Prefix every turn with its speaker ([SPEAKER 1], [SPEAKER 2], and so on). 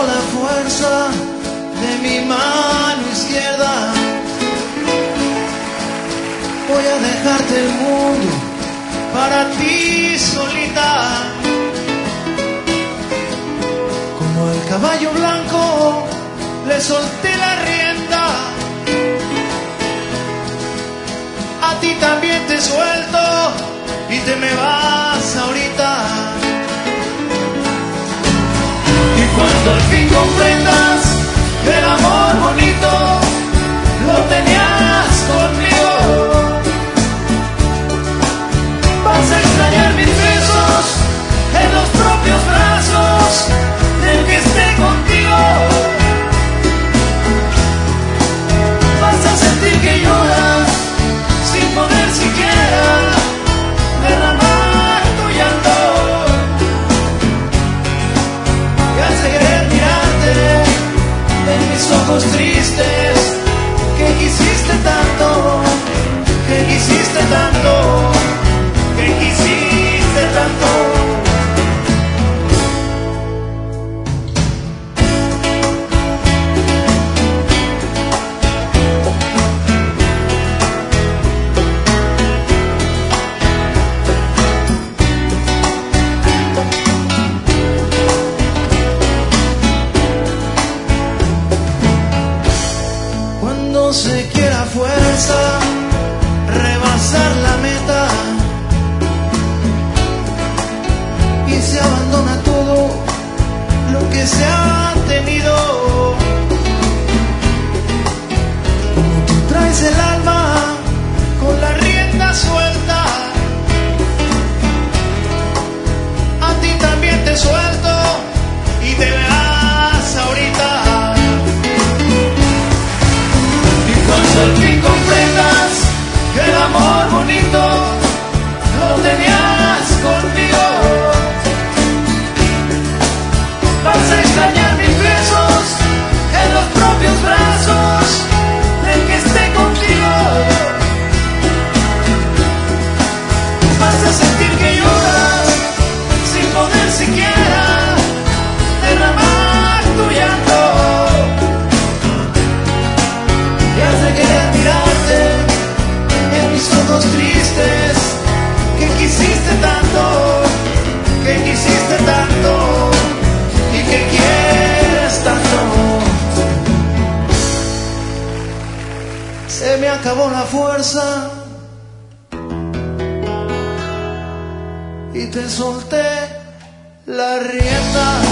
[SPEAKER 1] la fuerza de mi mano izquierda. Voy a dejarte el mundo para ti solita. Como el caballo blanco le solté la rienda. A ti también te suelto y te me vas ahorita. Y cuando al fin comprendas que el amor bonito lo tenías conmigo, vas a extrañar mis besos en los propios brazos del que esté contigo. Vas a sentir que lloras sin poder siquiera derramar tu llanto. Y has de querer mirarte en mis ojos tristes, que quisiste tanto, que quisiste tanto, que quisiste tanto. Cuando se quiera fuerza rebasar la meta y se abandona todo lo que se ha tenido. Como tú traes el alma con la rienda suelta, a ti también te suelto y te verás ahorita. Cuando al fin comprendas que el amor bonito lo tenías conmigo, vas a extrañar mis besos en los propios brazos del que esté contigo. Vas a sentir que lloras sin poder siquiera derramar tu llanto. Y has de querer mirarte en mis ojos tristes, que quisiste tanto, que quisiste tanto y que quieres tanto. Se me acabó la fuerza y te solté la rienda.